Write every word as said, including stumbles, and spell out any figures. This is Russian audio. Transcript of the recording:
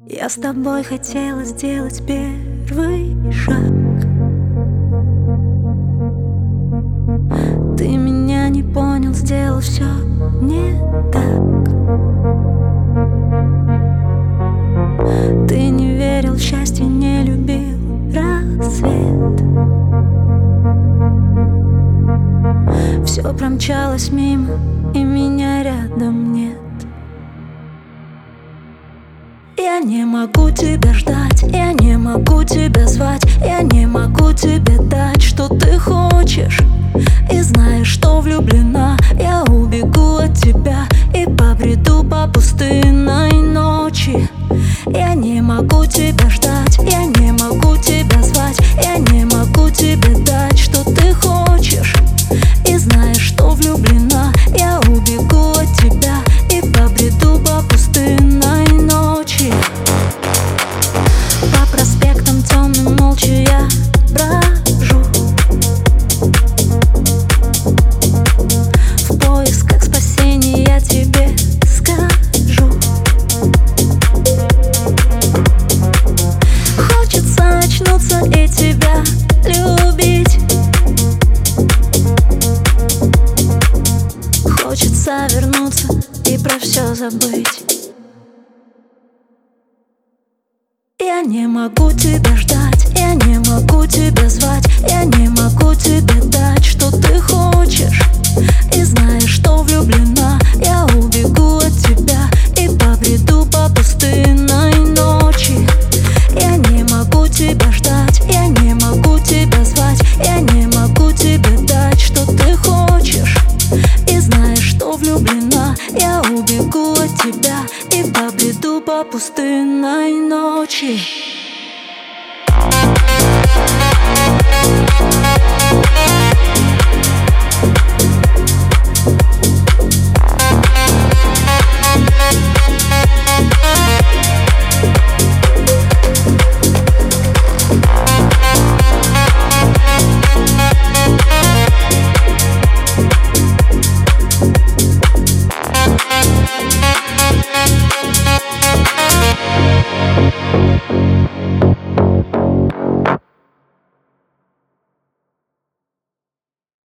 Я с тобой хотела сделать первый шаг. Ты меня не понял, сделал все не так. Ты не верил в счастье, не любил рассвет. Все промчалось мимо, и меня рядом нет. Я не могу тебя ждать, я не могу тебя звать, я не могу тебе дать, что ты хочешь. И знаешь, что влюблена, я убегу от тебя и побреду по пустынной ночи. Я не могу тебя ждать, я не могу тебя звать, я не могу тебе дать, что ты хочешь. И знаешь, что влюблена, я убегу от тебя и побреду по пустынной ночи. По проспектам темным молча я брожу, в поисках спасения я тебе скажу. Хочется очнуться и тебя любить. Хочется вернуться и про все забыть. Я не могу тебя ждать, я не могу тебя звать, я не могу тебе дать, что ты хочешь. И знаешь, что влюблена, я убегу от тебя и побреду по пустынной ночи. Я не могу тебя ждать, я не могу тебя звать, я не могу тебе дать, что ты хочешь. И знаешь, что влюблена, я убегу от тебя и побреду по пустынной ночи.